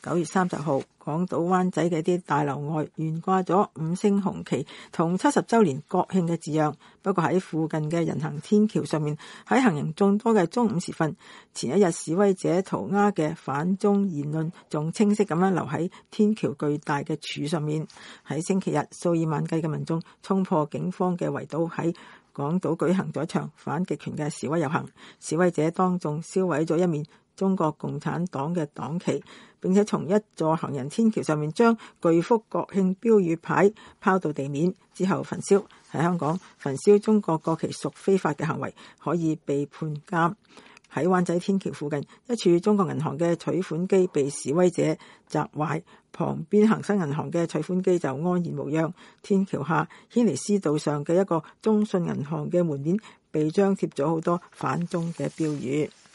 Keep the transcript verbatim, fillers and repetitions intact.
九月三十號，港島灣仔嘅啲大樓外懸掛咗五星紅旗同七十週年國慶嘅字樣。不過喺附近嘅人行天橋上面，喺行人眾多嘅中午時分，前一日示威者塗鴉嘅反中言論仲清晰咁樣留喺天橋巨大嘅柱上面。喺星期日，數以萬計嘅民眾衝破警方嘅圍堵，喺港島舉行咗一場反極權嘅示威遊行。示威者當眾燒毀咗一面中國共產黨嘅黨旗，並且從一座行人天橋上面將巨幅國慶標語牌拋到地面之後焚燒。喺香港，焚燒中國國旗屬非法嘅行為，可以被判監。喺灣仔天橋附近，一處中國銀行嘅取款機被示威者砸壞，旁邊恒生銀行嘅取款機就安然無恙。天橋下軒尼詩道上嘅一個中信銀行嘅門面被張貼咗好多反中嘅標語。